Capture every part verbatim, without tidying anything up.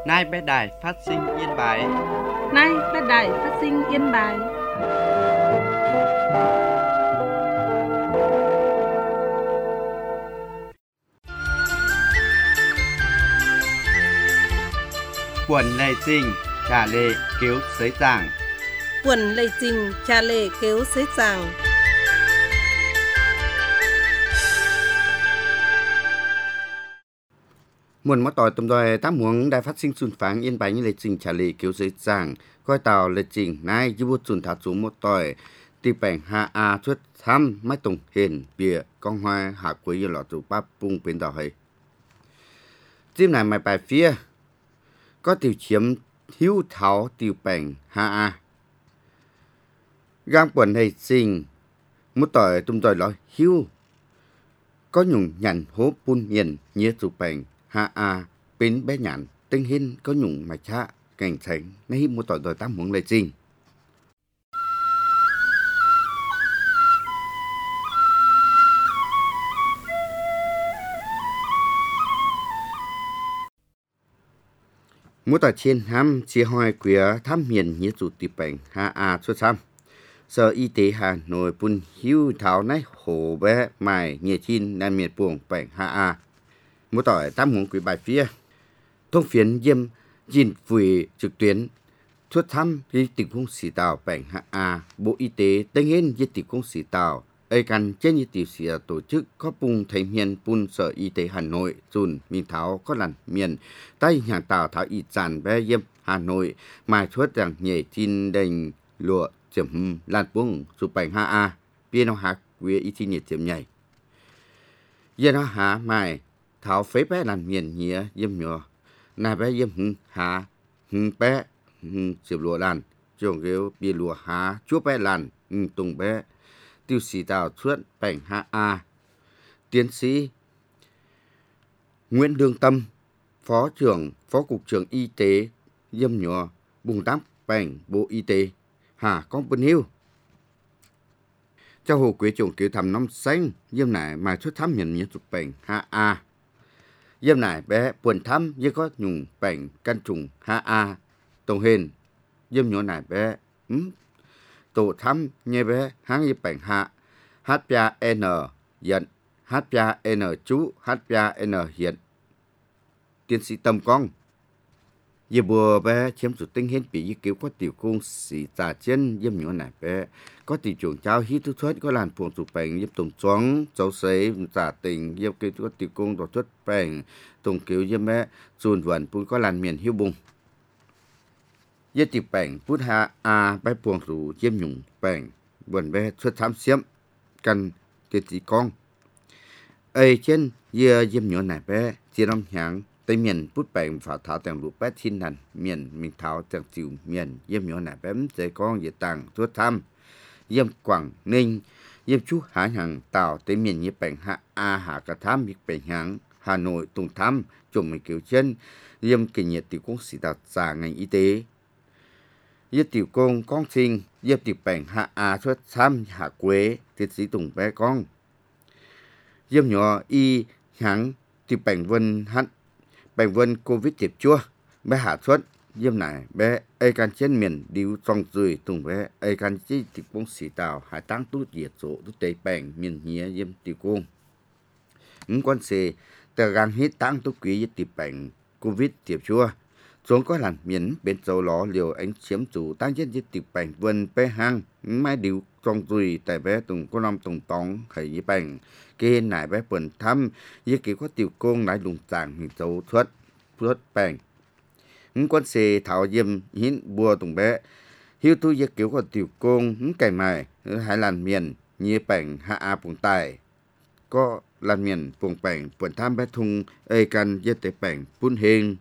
Nay bé đài phát sinh Yên Bái. Nay bé đài phát sinh Yên Bái. Quần lệ trình trả lệ kéo sới giảng. Quần lệ trình trả lệ kéo sới giảng. Muôn mất tỏi tầm đòi tám muống đài phát sinh xuân pháng Yên Bái như lệ trình trả lệ kéo sới giảng. Coi tàu lệ trình nay như bút xuân thả xuống một tỏi. Tì bảnh hạ a xuất thăm mái tổng hiền bìa con hoa hạ quý như lọ trụ bắp bung bên đỏ hay. Tiếp này mày bài phía có tiểu chiếm hiếu thảo tiểu bảnh hạ a. Gang quần hay sinh một tỏi tung tỏi lo hiếu. Có nhung nhằn hố bún miền nhớ trụ bảnh hạ a bên bé nhàn tinh hình có nhung mà cha cảnh thành nay một tỏi tỏi tám muống lệ trình. Mỗi tòa trên ham chia hoài quía thăm miền như chủ tịch bệnh hạ a xuất xăm. Sở Y tế Hà Nội bún hiếu thảo này hồ bé mài nhẹ chín nam miền buồng bệnh hạ a. Mỗi tòa tám muống quý bài phía. Thông phiến dâm dìn vùi trực tuyến xuất thăm đi tình huống sĩ tàu bệnh hạ a. Bộ Y tế tên hên như tình huống sĩ tàu. Ây căn trên như tiểu sĩ tổ chức có bùng thấy miền bún Sở Y tế Hà Nội dùn mình tháo có lần miền tay hàng tàu tháo y sản bé dâm Hà Nội mà xuất rằng nhảy chín đành lụa chấm lan buông chụp bệnh hạ a biên nó hạc quý y chi nhiệt chấm nhảy giờ nó hạ mài tháo phế bé làm miền nhía dâm nhỏ nà bé dâm hưng hạ hưng bé hưng chụp lụa làn trường kêu bia lụa hạ chúa bé làn hưng tùng bé tiêu sĩ tàu xuất bệnh hạ a. Tiến sĩ Nguyễn Đương Tâm, Phó trưởng Phó cục trưởng Y tế dâm nhỏ bùng tám bệnh Bộ Y tế hà con bên hiếu. Cho hồ quế trồng kiểu thầm năm xanh dâm nải mà xuất thăm nhận nhận chụp bệnh hạ a. Dâm nải bé buồn thăm như có nhung bệnh căn trùng hạ a. Tổng hên dâm nhỏ nải bé ừm tổ thăm như bé háng như bệnh hạ hát pê en hiện hát pê en chú hát pê en hiện. Tiến sĩ Tâm Con giờ bùa bé chiếm chủ tinh hết bị cứu có tiểu cung sĩ trả chân dâm nhỏ nải bé có tiểu chuồng trao hít thuốc xuất có làn phùng chụp bệnh dâm tổng choáng cháu sấy trả tình dâm cứu có tiểu cung đột xuất bệnh tổng cứu dâm bé dùn vần cũng có làn miền hiu bùng. Giờ tiểu bệnh phút hạ a bé buông rủ dâm nhung bệnh vần bé xuất thám xiêm cần tiến sĩ Con ấy trên giờ dâm nhỏ nải bé chia năm hàng tây miền bút bệnh phá thảo tàng lũ bé thiên nàn miền mình thảo tàng chịu miền dâm nhỏ nải bém dây con dây tàng thuốc tham dâm Quảng Ninh dâm chú Hải Hằng Tàu tây miền như bệnh hạ a hạ cả tham việc bệnh hạng Hà Nội tùng tham chủng mình kiểu chân dâm kỳ nhiệt tiểu công sĩ đạt giả ngành y tế dâm tiểu công con sinh dâm tiểu bệnh hạ a thuốc tham hạ quế tiến sĩ tùng bé con dâm nhỏ y hạng tiểu bệnh vân hạnh bệnh vân Covid tiệp chua bé hạ xuất dâm nải bé ai can trên miền điếu trong rùi tùng bé ai can chi tiệp công sĩ tàu hải tăng tút diệt số tút tế bệnh miền nhía dâm tiệp công những quan xe tờ gan hít tăng tút quý với tiệp bệnh Covid tiệp chua xuống có làm miền bên châu ló liều ánh chiếm chủ tăng trên với tiệp bệnh vân bé hang mai điếu trong rùi tại bé tùng có năm tùng tóng khởi với bệnh kia nải bé bẩn thăm với kiểu có tiểu công lại lùng chàng hình dấu xuất xuất bệnh những con xe thảo dâm hiến bùa tùng bé hiếu tu với kiểu có tiểu công những cày mài hai làn miền như bệnh hạ a bùng tài có làn miền bùng bệnh bẩn thăm bé thùng ê căn với tế bệnh bún hình.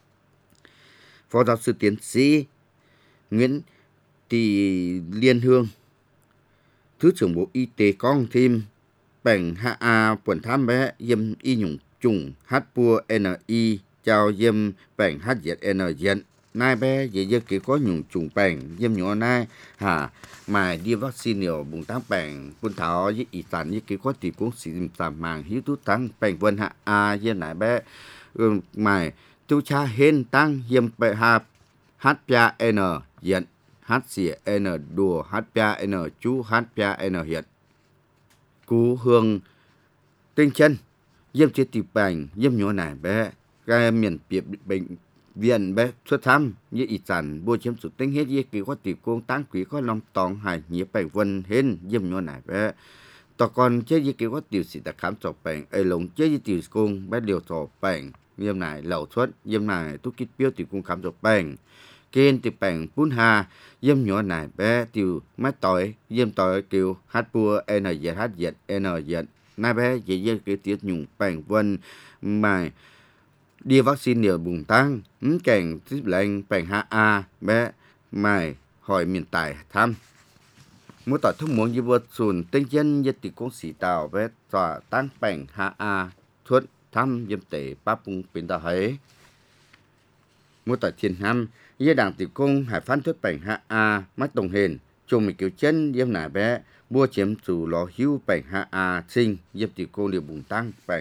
Phó giáo sư tiến sĩ Nguyễn Thị Liên Hương, Thứ trưởng Bộ Y tế con thêm bệnh hạ a bẩn thăm bé dâm y nhung trùng hát pua en i chào dâm bệnh hát diệt n diện nai bé dễ dơ kì có nhung trùng bệnh dâm nhỏ nai hà mà đi vaccine nhiều bùng tám bệnh bún thảo với y sản với kì có tỷ cũng xì dìm giảm màng hiếu tú tăng bệnh vân hạ a dơ nai bé mài tu cha hên tăng yếm bệ hà hát pia n hiện hát xỉa n đùa hát pia n chú hát pia n hiện cú hương tinh chân yếm chế tì bành yếm nhỏ nải bé gai miền biệt bệnh viện bé xuất thăm như ý sản bùa chiếm sự tinh hết như kỳ có tỷ công tăng quý có lòng tòng hải nhía bệnh vân hên yếm nhỏ nải bé tao còn chế như kỳ có tiểu sĩ đã khám sổ bệnh ấy lồng chế như tiểu công bé liều sổ bệnh yếm nải lẩu xuất yếm nải tu kít biểu tiểu công khám sổ bệnh kênh tiểu bệnh phun hà yếm nhỏ nải bé tiểu mắt tỏi yếm tỏi kiểu hát bùa n z hát z n z nay bé dễ dễ cái tiết nhung bệnh vân mà đi vaccine nhiều bùng tăng ứng cảnh tiếp lệnh bệnh hạ a bé mày hỏi miền tài thăm mỗi tỏi thông muốn như vượt sùn tinh chân như tỷ công sĩ tàu bé tòa tăng bệnh hạ a thuận thăm yếm tể ba bùng biến tàu ấy mỗi tỏi thiên năm như đảng tỷ công hải phán thuất bệnh hạ a mắt đồng hền chung mình kiểu chân yếm nải bé bua chiếm chủ lò hưu bệnh hạ a sinh yếm tỷ công điều bùng tăng bệnh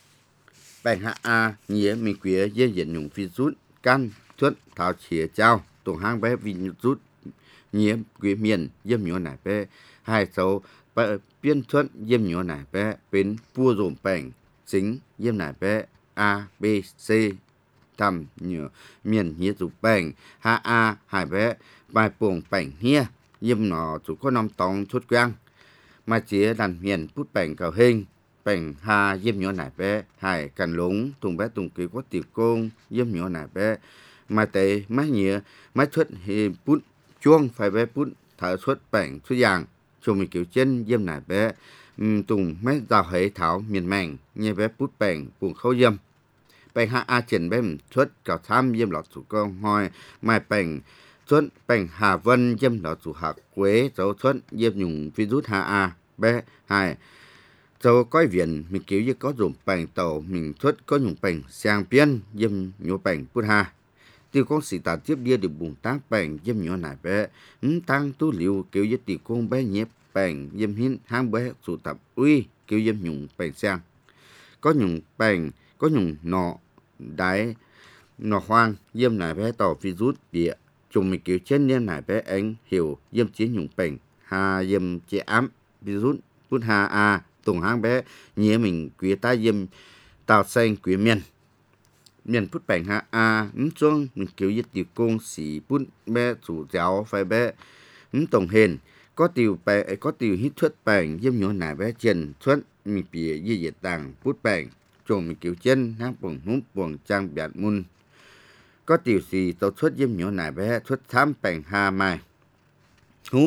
bệnh hạ a nghĩa mình quý dễ diện nhung phi rút căn thuất thảo chìa trao tổng hang bé vì rút nghĩa quý miền yếm nhỏ nải bé hai số biên thuất yếm nhỏ nải bé bên vua dồn bệnh chính yếm nải bé a b c thầm nhựa miền nghĩa dục bệnh hạ a hải bé bài buồng bệnh hia yếm nó chủ có năm tông chút quang mà chỉ đàn miền bút bệnh cầu hình bệnh hà yếm nhỏ nải bé hải cành lúng tùng bé tùng kỳ có tiểu công yếm nhỏ nải bé mà tệ má nhựa má xuất thì bút chuông phải bé bút thở xuất bệnh xuất dạng cho mình kiểu chân yếm nải bé tùng mấy rào hệ thảo miền mảnh như bé bút bệnh buồng khâu yếm bệnh hạ a triển bé xuất cào tham yếm lọt chủ công hoi mai bệnh xuất bệnh hà vân yếm lọt chủ hạt quế dấu xuất yếm nhung virus hạ a bé hai dấu coi viện mình kiểu như có dùng bệnh tàu mình xuất có nhung bệnh sang biên yếm nhổ bệnh bút hà tiêu con sĩ tà tiếp đi được bùng tác bệnh yếm nhỏ nải bé ứng tăng tu liệu kiểu như tiêu con bé nhép bệnh yếm hin hang bé sụ tập uy kiểu yếm nhung bệnh sang có nhung bệnh có nhung nọ đáy nọ hoang yếm nải bé tàu virus địa chúng mình kiểu trên nhân nải bé anh hiểu yếm chiến nhung bệnh hà yếm chế ám virus bút hà a tùng hang bé nhía mình quý ta yếm tàu xanh quý miền miền bút bệnh hạ a ứng chung mình kiểu như tiểu công sĩ bút bé chủ giáo phải bé ứng tổng hền có tiểu bệnh có tiểu hít thuốc bệnh yếm nhỏ nải bé chân thuốc mình bị như nhiệt tàng bút bệnh chồng mình kiểu chân hang buồng húm buồng trang biệt mun có tiểu sĩ tàu thuốc yếm nhỏ nải bé thuốc thám bệnh hà mai húm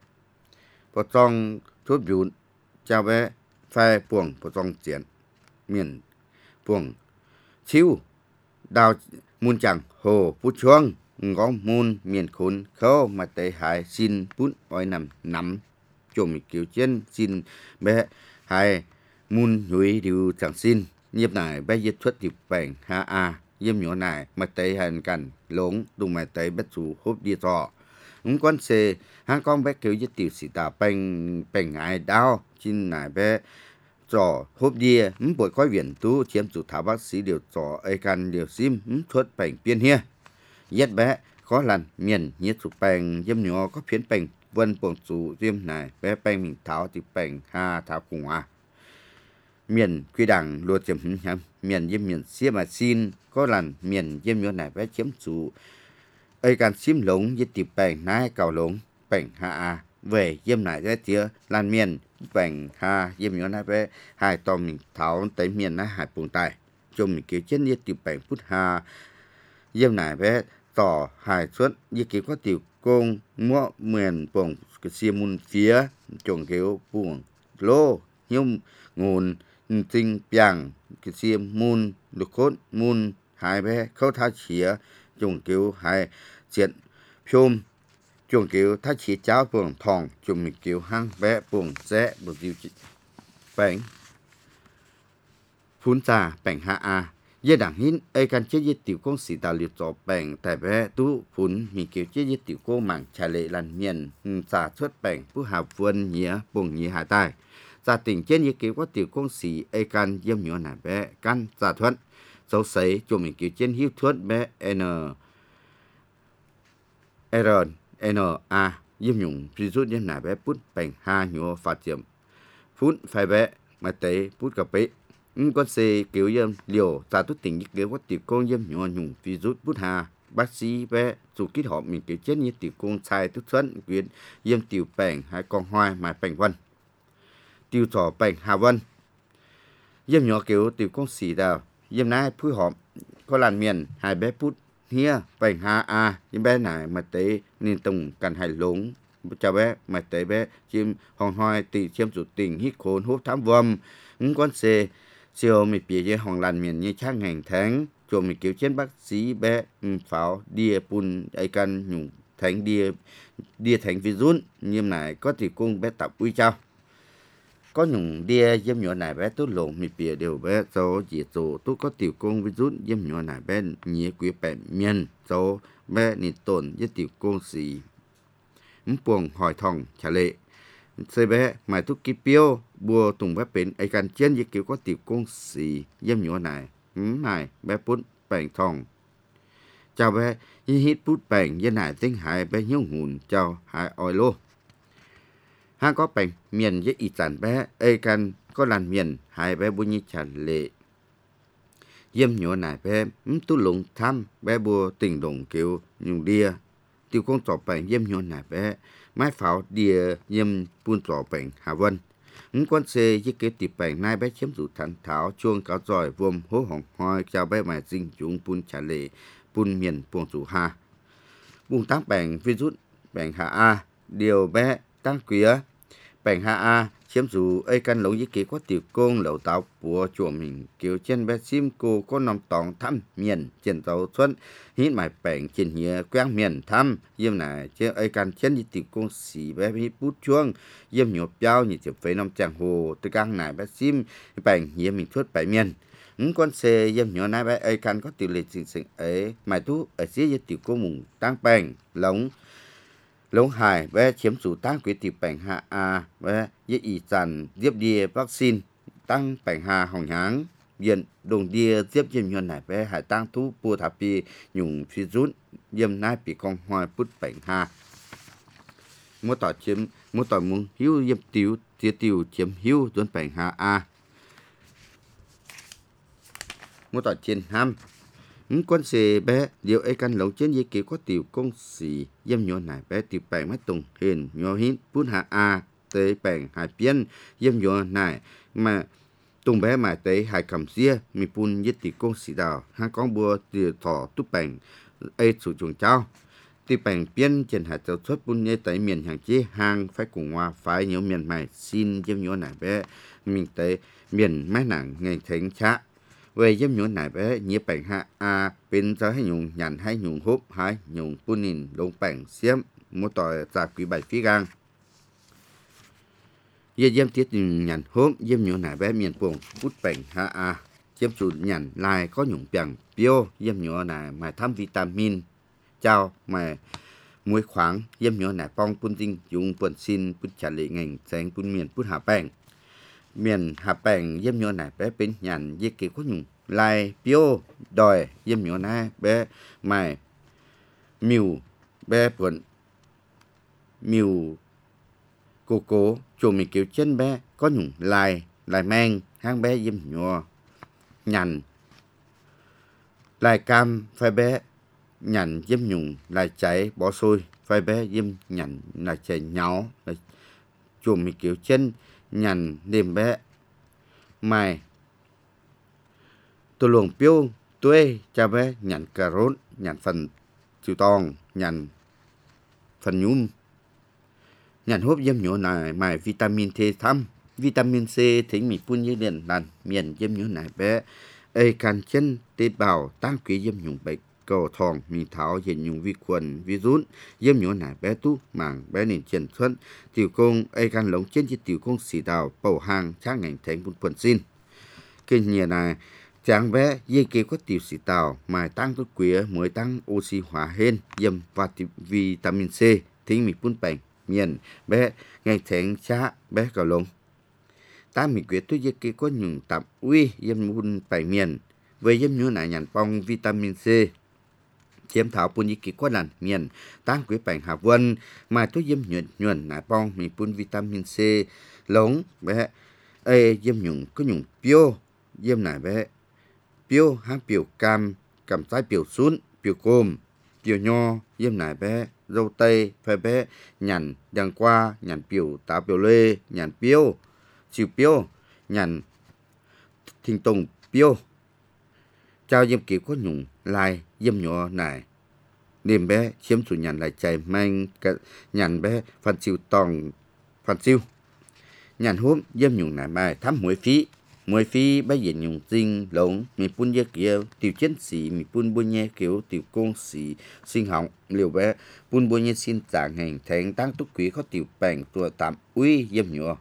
bỏ trong thuốc dụn chào bé phai buồng bỏ trong triển miền buồng chiếu đào muôn chẳng hồ bút chuông ngõ muôn miền khốn khâu mà tệ hại xin bút ỏi nằm nắm chồng kiểu chân xin bé hai muôn núi điều chẳng xin nhếp này bé giết xuất tiệp bệnh ha a yếm nhỏ này mà tệ hành cảnh lống đùng mà tệ bất chủ hốp đi trò ứng quan xe hai con bé kiểu giết tiểu sĩ tà bệnh bệnh ai đau xin này bé trò hốp đi ứng bội coi viện tú chiếm chủ thảo bác sĩ điều trò ai can điều sim ứng thuất bệnh biên hia giết bé khó lần miền nhiệt chủ bệnh yếm nhỏ có phiến bệnh vân buồng chủ diêm này bé bệnh mình thảo thì bệnh ha thảo cùng à miền quy đảng lùa chiếm nhầm miền yếm miền xia mà xin có lần miền yếm nhỏ này bé chiếm chủ ai can sim lống giết tiệp bệnh nái cầu lống bệnh ha a về yếm này ra tía lan miền bệnh ha yếm nhỏ này bé hai to mình thảo tới miền này hai buồng tài cho mình kiểu chết nhiệt tiệp bệnh phút ha yếm này bé tỏ hai suất như kiểu có tiểu công mua miền buồng cái xia mun phía trồng kiểu buồng lô nhung nguồn tinh piang cái xia mun được cốt mun hai bé khâu tháo chĩa trồng kiểu hai chuyện phôm trồng kiểu tháo chĩa cháo buồng thòng trồng mình kiểu hang bé buồng rẽ buồng tiêu bệnh phun trà bệnh hạ a giai đoạn hin ai can chế giết tiểu công sĩ ta liệt cho bệnh tại bé tú phun mình kiểu chế giết tiểu công mảng trà lệ lần miền giả xuất bệnh phú hà vườn nhía buồng nhía hạ tài giả tỉnh trên như kiểu có tiểu công sĩ ai can yếm nhỏ nải bé can giả thuận dấu sấy cho mình kiểu trên hiếu thuốc bé N R N A yếm nhung virus yếm nải bé bút bành ha nhua phát triển phút phải bé mà tế bút cà bế ứng con xe kiểu yếm liều ta tốt tình như kiểu có tiểu con yếm nhua nhung virus bút hà bác sĩ bé dù kít họ mình kiểu chết như tiểu con sai tức xuân quyến yếm tiểu bành hai con hoài mà bành vân tiểu trò bành hà vân yếm nhỏ kiểu tiểu con xì đào yếm nái phối hợp có làn miền hai bé bút hia bành ha a yếm bé này mà tế nên tùng cần hai lúng chào bé mà tế bé chim hòn hoài tì chiêm chủ tình hít khốn hút thám vâm ứng con xe siêu mì bìa với hòn làn miền như chắc ngành tháng cho mình kiểu trên bác sĩ bé pháo đia pun ai căn nhung thánh đia đia thánh virus như này có thì cung bé tập uy trao có nhung đia dâm nhỏ này bé tốt lộn mì bìa đều bé số chỉ số tốt có tiểu cung virus dâm nhỏ này bé nhía quý bẻ miền số bé nịt tổn với tiểu cung xì buồng hỏi thòng trả lệ xe bé mài thuốc kí piêu bùa tùng bé bến ai căn trên với kiểu có tiểu cung xì dâm nhỏ này này bé bút bèn thòng chào bé y hít bút bèn với này tiếng hải bé nhung hùn chào hải oi lô ha có bèn miền với y tàn bé ai căn có làn miền hải bé bu như trả lệ dâm nhỏ này bé tu lụng thăm bé bùa tình đồng kiểu nhung đia tiểu con trò bèn dâm nhỏ này bé mái pháo đia dâm buôn trò bèn hà vân những con xe với kế tiệp bèn nay bé chiếm dụ thẳng thảo chuông cáo giỏi vôm hố hỏng hoi chào bé mài dinh chúng buôn trả lệ buôn miền buôn chủ hà buôn tác bèn virus bèn hà a điều bé tăng quía bèn hà a chiếm dụ ai căn lỗ với kế có tiểu công lẩu táo của chùa mình kiểu trên bé sim cô có nằm tòng thăm miền trên tàu xuân hít mài bèn trên nhựa quang miền thăm yếm này trên ai căn trên như tiểu công xì bé hít bút chuông yếm nhộp giao như tiểu phế năm chàng hồ từ căng này bé sim bèn yếm mình thuốc bảy miền những con xe yếm nhỏ này bé ai căn có tiểu lệ trình sinh ấy mài tú ở dưới với tiểu công mùng tăng bèn lống lông hải bé chiếm chủ tăng quyết tiểu bèn hạ a bé với ý dàn tiếp đia vaccine tăng bèn hà hồng háng viện đồng đia tiếp dâm nhuận này bé hải tăng thu bùa thả pi nhung phi rút dâm nai bị con hoài bút bèn hà mua tỏi chiếm mua tỏi mung hiu dâm tiểu tiệt tiểu chiếm hiu tuấn bèn hà a mua tỏi trên ham những con xe bé điều ai căn lồng trên dây kiểu có tiểu công xì dâm nhỏ này bé tiểu bèn mắt tùng hiền nhỏ hít bút hạ a tới bèn hải biên dâm nhỏ này mà tùng bé mà tới hải cầm ria mi pun với tiểu công xì đào hai con bùa tiểu thỏ túp bèn ai chủ chuồng trao tiểu bèn biên trên hải châu xuất pun như tới miền hàng chế hàng phải cùng hoa phải nhiều miền mày xin dâm nhỏ này bé mình tới miền mấy nàng ngày thánh cha về dâm nhỏ này bé nhớ bèn hạ a bên trái hay nhung nhàn hay nhung hốp hay nhung punin đông bèn xiêm mua tỏi giả quý bảy phí gang giờ dâm tiết nhàn hốp dâm nhỏ này bé miền buồng bút bèn hạ a chiếm chủ nhàn lai có nhung bèn bio dâm nhỏ này mà thăm vitamin chào mà muối khoáng dâm nhỏ này bong pun tinh dùng pun xin pun trả lệ ngành sáng pun miền pun hạ bèn miền hạ bèn dâm nhỏ này bé bên nhàn với kiểu có nhung lai bio đòi dâm nhỏ này bé mày miu bé buồn miu cô cố chùa mình kiểu chân bé có nhung lai lai mang hang bé dâm nhỏ nhàn lai cam phải bé nhàn dâm nhung lai cháy bỏ xôi phải bé dâm nhàn lai cháy nháo chùa mình kiểu chân nhàn đêm bé mày tôi luồng piêu tôi cha bé nhàn cà rốt nhàn phần chiều tòng nhàn phần nhum nhàn hốp dâm nhỏ này mày vitamin T thăm vitamin C thính mình phun như liền làn miền dâm nhỏ này bé ai can chân tế bào tăng quý dâm nhung bệnh cầu thòng mình tháo hiện nhung vi khuẩn virus dâm nhỏ này bé tú mảng bé nền triển xuân tiểu công ai can lống trên chiếc tiểu công xì đào bầu hàng trang ngành thánh buôn quần xin kinh nhà này chẳng bé dây kia có tiểu xì tàu mà tăng tốt quía mới tăng oxy hóa hên dâm và vitamin C thính mình phun bành miền bé ngày thánh cha bé cầu lông ta mình quyết tôi dây kia có nhung tập uy dâm buôn bành miền về yếm nhúa nải nhàn bong vitamin C chiếm thảo pun y kỹ quá làn miền tăng quý bảnh hạ vân mà tôi yếm nhuận nhuận nải bong mi pun vitamin C lống bé ê yếm nhung có nhung piêu yếm nải bé piêu hang piêu cam cam trái piêu sún piêu côm piêu nho yếm nải bé dâu tây phải bé nhàn đằng qua nhàn piêu táo piêu lê nhàn piêu chiều piêu nhàn thình tùng piêu trao yếm kỹ có nhung lai yếm nhỏ nải niềm bé chiếm chủ nhàn lại chạy mang nhàn bé phan chiêu tòng phan chiêu nhàn hôm yếm nhung nải mai thăm muối phí muối phí bé diện nhung tinh lống mi pun dê kiểu tiểu chiến sĩ mi pun bôi nhẹ kiểu tiểu công sĩ sinh hỏng liều bé pun bôi nhẹ xin trạng hành thánh tăng túc quý có tiểu bèn tuổi tạm uy yếm nhỏ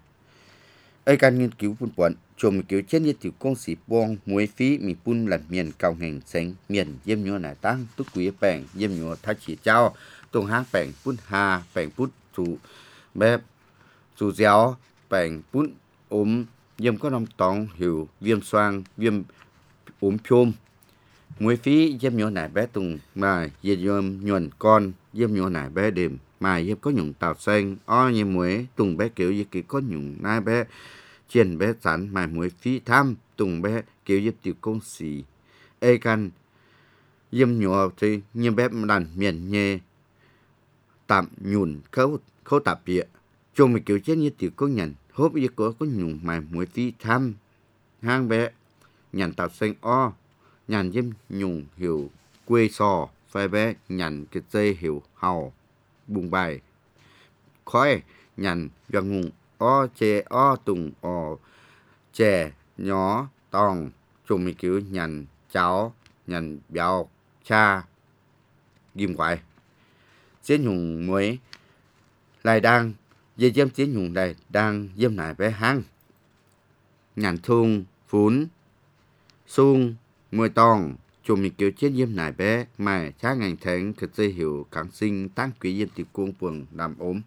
ai can nghiên cứu pun quận chùm kiểu trên như tiểu công sĩ bong muối phí mi pun lần miền cao hành xanh miền yếm nhỏ nải tăng túc quý bèn yếm nhỏ thái chỉ trao tông hang bèn pun hà bèn pun chủ bé chủ déo bèn pun ốm yếm có năm tòng hiểu viêm xoang viêm ốm phôm muối phí yếm nhỏ nải bé tùng mà yếm nhuận con yếm nhỏ nải bé đêm mà yếm có nhung tàu xanh o như muối tùng bé kiểu như kiểu có nhung nai bé chiên bé sắn mà muối phí tham tùng bé kiểu yếm tiểu công sĩ ê can yếm nhỏ thì như bé đàn miền nhẹ tạm nhùn khâu khâu tạp bịa cho mình kiểu chết như tiểu công nhận hốp như có có nhung mà muối phí tham hang bé nhàn tàu xanh o nhàn yếm nhung hiểu quê sò phải bé nhàn cái dây hiểu hào bùng bài khói nhàn vàng ngùng o chè o tùng o chè nhỏ tòng chung mình kiểu nhàn cháo nhàn béo cha ghim quái chiến nhung muối lại đang dây dêm chiến nhung này đang dêm nải bé hang nhàn thung phún sung mười tòng chung mình kiểu chiến dêm nải bé mà cha ngành thánh thực dây hiểu kháng sinh tăng quý dêm tiểu cung phường làm ốm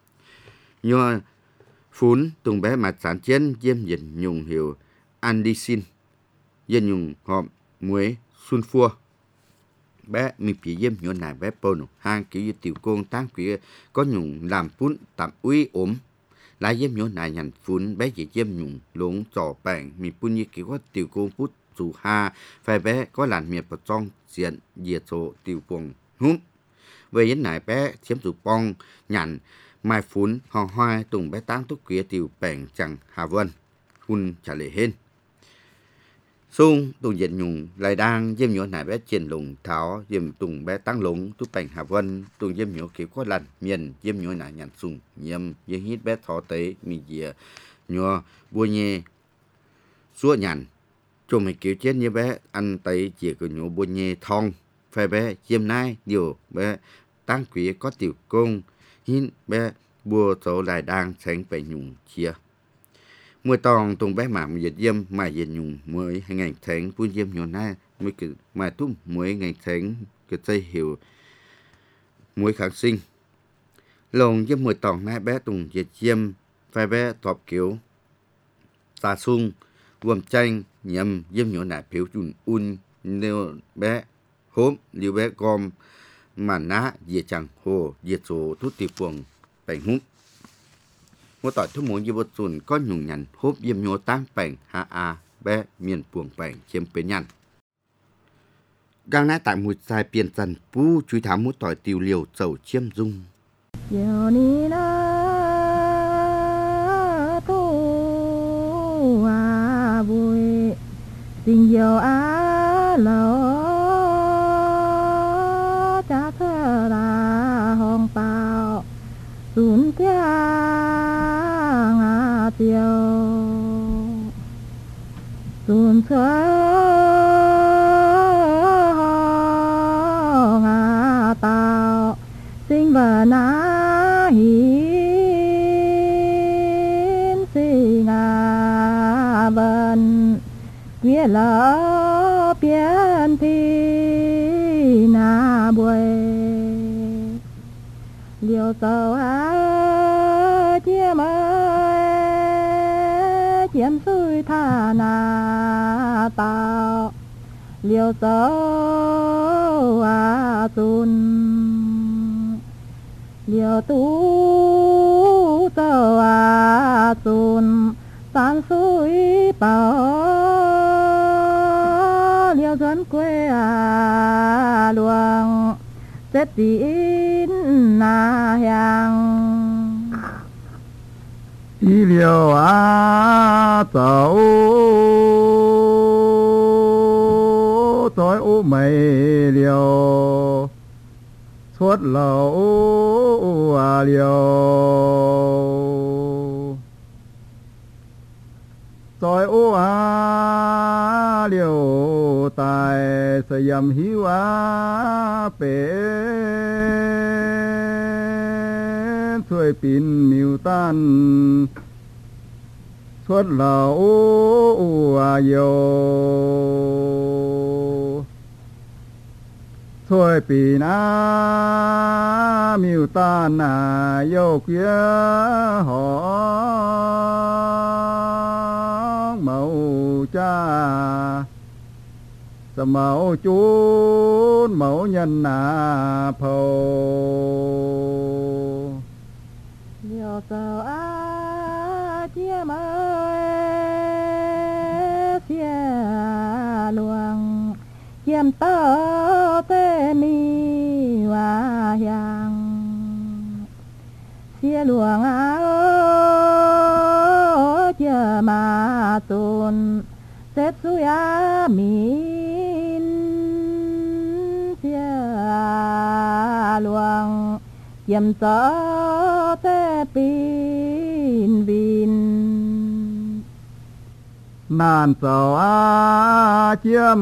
nhờ phún tùng bé mà sản chiến dêm dần nhung hiểu andicin dêm nhung họm muối sulfur bé mi phí dêm nhon nải bé pôn hang kiểu như tiểu cung tăng quý có nhung làm phún tạm uy ốm lại dêm nhon nải nhàn phún bé chỉ dêm nhung lúng trò bảng mi phun như kiểu có tiểu cung phút dù ha phải bé có làn miệt vào trong diện diệt số tiểu cung húm về đến nải bé chiếm chủ bong nhàn mai phún hò hoa tùng bé tăng túc kia tiểu bèn chẳng hà vân hun trả lời hên sung tùng diện nhung lại đang dêm nhỏ nải bé triển lùng tháo dêm tùng bé tăng lúng túc bèn hà vân tùng dêm nhỏ kiểu có lần miền dêm nhỏ nải nhàn sung nhầm dêm hít bé thọ tế mi dìa nhỏ bua nhê xua nhàn cho mình kiểu chết như bé ăn tay chỉ có nhỏ bua nhê thong phải bé dêm nai điều bé tăng quý có tiểu công hin bé bùa số lại đang sáng phải nhung chia mùa tòng tùng bé mà diệt diêm mà diệt nhung mới hai ngày tháng phun diêm nhỏ na mới cứ mà tung mới ngày tháng cái dây hiểu muối kháng sinh lồng diêm mùa tòng na bé tùng diệt diêm phải bé thọp kiểu tà sung vườn chanh nhầm diêm nhỏ nải phiếu chun un nêu bé hốm liu bé gom mà ná diệt chẳng hồ diệt số thuốc tiêu phường bèn hút một tỏi thuốc muối như bột sùn có nhung nhằn hốp yếm nhô tăng bèn ha a bé miền phường bèn chiếm bến nhằn gang nãy tại một sai tiền dần pu chui thám một tỏi tiêu liều dầu chiêm dung Yo ni na tu a bui tình yêu a lo cha thơ là hồng bao sun kia ngà tiêu sun thơ ngà tao sinh vật na hiến sinh ngà bần kia lỡ biến thi na buổi liều sầu á chiêm ơi chiêm suy tha na tao liều tớ à tùn liều tú tớ à tùn tan suối bảo liều dẫn quê à luồng xếp tín na hàng y liều à tàu tối ô mày liều suốt lầu à liều tối ô à liều tài sẽ yếm hiu à bể thuê pin miu tan suốt lầu à yo thôi pin à miu tan à yo kia họ màu cha sa màu chốn màu nhân à phâu liều tờ á chia mơ chia luồng chiêm tơ tê mi hoa yang chia luồng á chia mà tồn xếp suy á min chia luồng chiêm tơ tê pin vin nan sầu á chia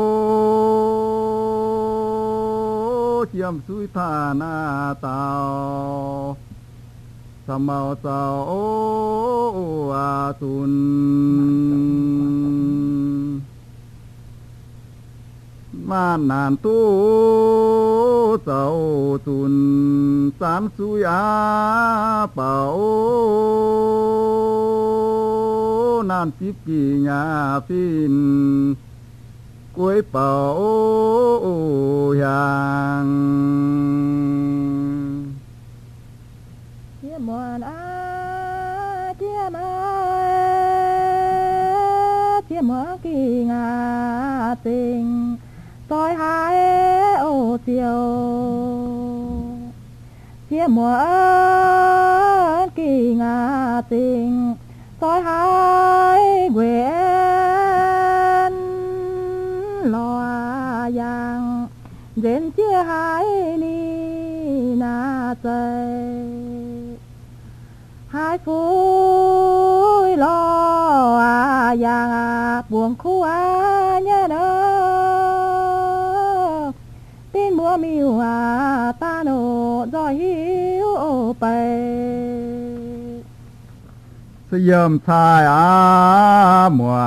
mô chiêm suy tha na tao sa màu sầu á tun ma nan tu sầu tun san suy á bảo nan tiếp kỳ nhà phin cuối bảo hàng chia muôn á chia mơ chia muôn kỳ ngà tình tôi hai ô tiêu chia muôn kỳ ngà tình tôi hai quyện lo yang đến chia hai ni na tây hai phút lo yang buồn khu à nhớ đó tin mua miu à ta nô rồi hiu ô bề sẽ yếm thai á mùa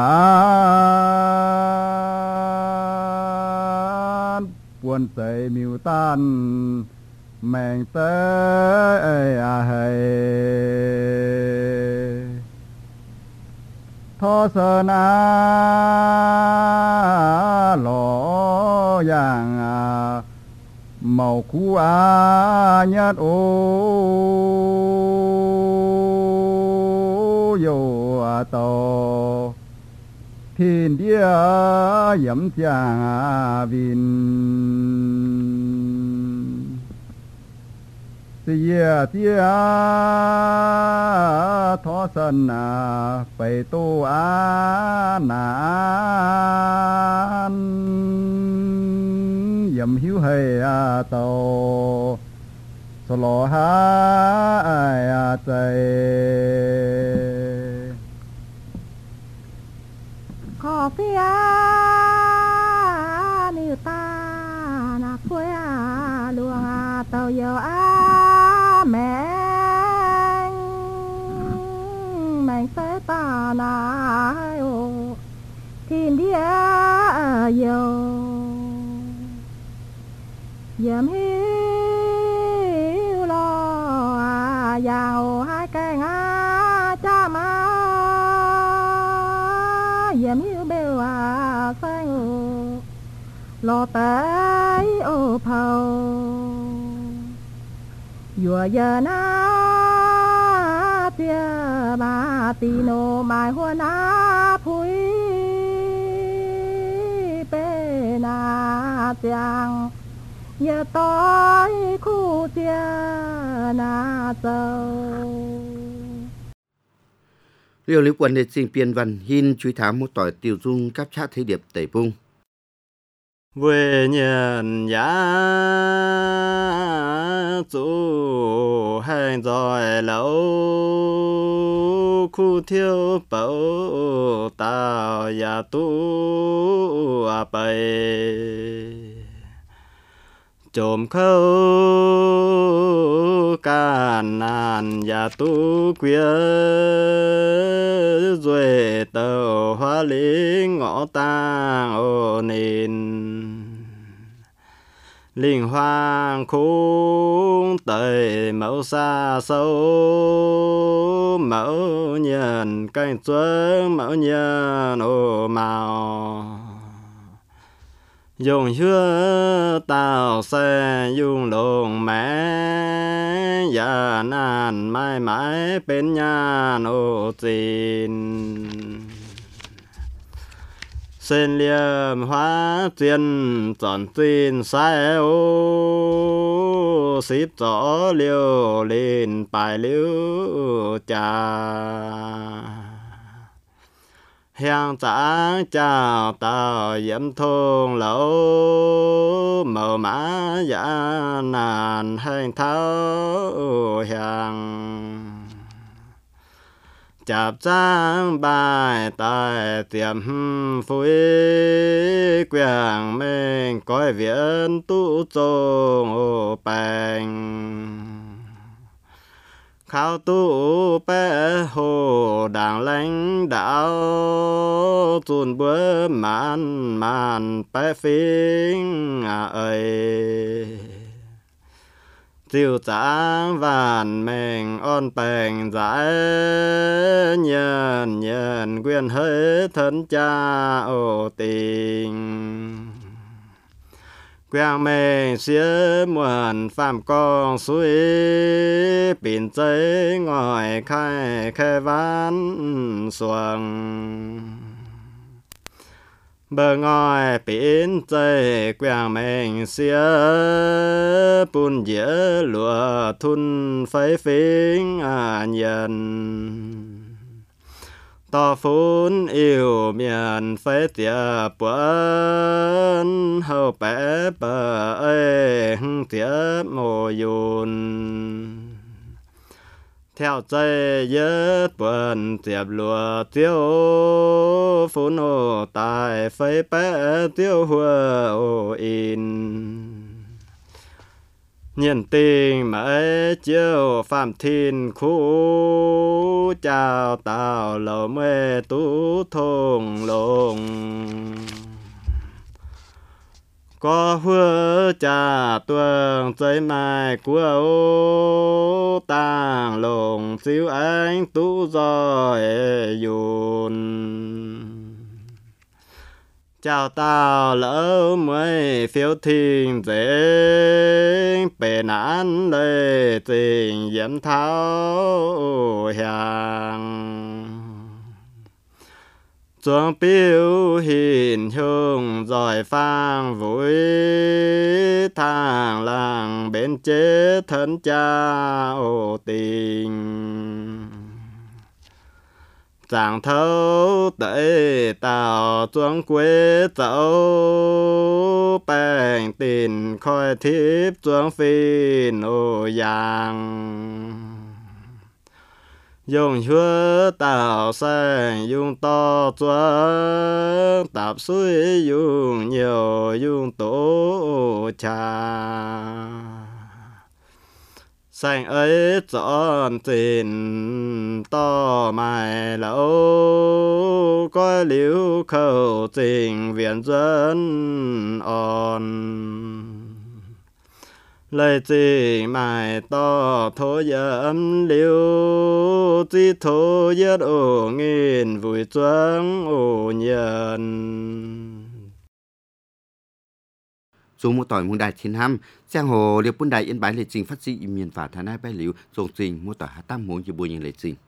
buồn say miu tan mèn tới à hay thọ sơn á lọ yang à màu cú á nhất ô yo à to thiên địa yếm chang à vin tia tia thọ sơn à phải tu á nan yếm hiu hay à tàu solo ha à chạy khó phía như ta na quê à luồng à tàu yêu à mẹ mình sẽ ta na ô thiên địa yêu yếm hiu lo à giàu hai cái ngã cha má yếm hiu bêu à sang ô lo tới ô phao vừa giờ na tia ba tì nô mai hoa na phui bê na chàng nhớ tối khu tia na sâu liều lý quân để sinh biên văn hin truy thám một tỏi tiêu dung các cha thế điệp tẩy bung về nhận giá chủ hành rồi lâu khu thiếu bảo tao ya tu à bày chồm khâu can nàn ya tu quê rồi tàu hoa lý ngõ tang ô nín linh hoang khung tây mẫu xa sâu mẫu nhân canh chuối mẫu nhân ô màu dùng hứa tao xe dùng lồng mẹ ya nan mãi mãi bên nhà ô tin sen liêm hóa tiền chọn tin sai ô xếp rõ liêu lên bài liêu trà hang trả chào tao dẫm thôn lẩu màu mã giả nàn hành tháo hàng chạp trang bài tài tiệm phối quyền mình coi viện tu trông ô bành khao tu bé hồ đảng lãnh đạo tuôn bữa màn màn bé phím à ơi tiêu tráng vàn mình on bèn giải nhân nhân quyền hết thân cha ô tình quang mình xía muộn phạm con suối biển giấy ngồi khai khai ván xuồng bờ ngồi biển giấy quang mình xía bùn dĩa lụa thun phái phím à nhân to phun yêu miền phế tiệp bướn hậu bé bờ ơi tiệp mồ yun theo dây dứt buồn tiệp lùa tiêu phun ô tài phế bé tiêu hùa ô in nhân tình mấy chiều phạm thiên khu chào tao lầu mê tú thùng lồng có hứa trà tuồng giấy mai của ô tàng lồng xíu ánh tú rồi dùn chào tao lỡ mới phiếu thiên dễ bề nán lê tình diễm tháo hàng chuông biểu hiện hương rồi phang vui thang làng bên chế thân cha ô tình chẳng thấu tới tàu chuông quê dẫu bèn tình khôi thiếp chuông phin ô giang dùng hứa tàu xanh dùng to chuông tạp suối dùng nhiều dùng tổ trà xanh ấy chọn tình to mài lâu coi liễu khẩu tình viện dân on lời tình mài to thô dẫm liễu chỉ thô nhất ổ nghìn vui choáng ổ nhân Dù một tỏi muôn đài thiên ham, giang hồ liệp buôn đài yên bái lệ trình phát dị miền phả thà nai bái liu, dòng trình một tỏi hạ tam muốn như bùi nhân lệ trình.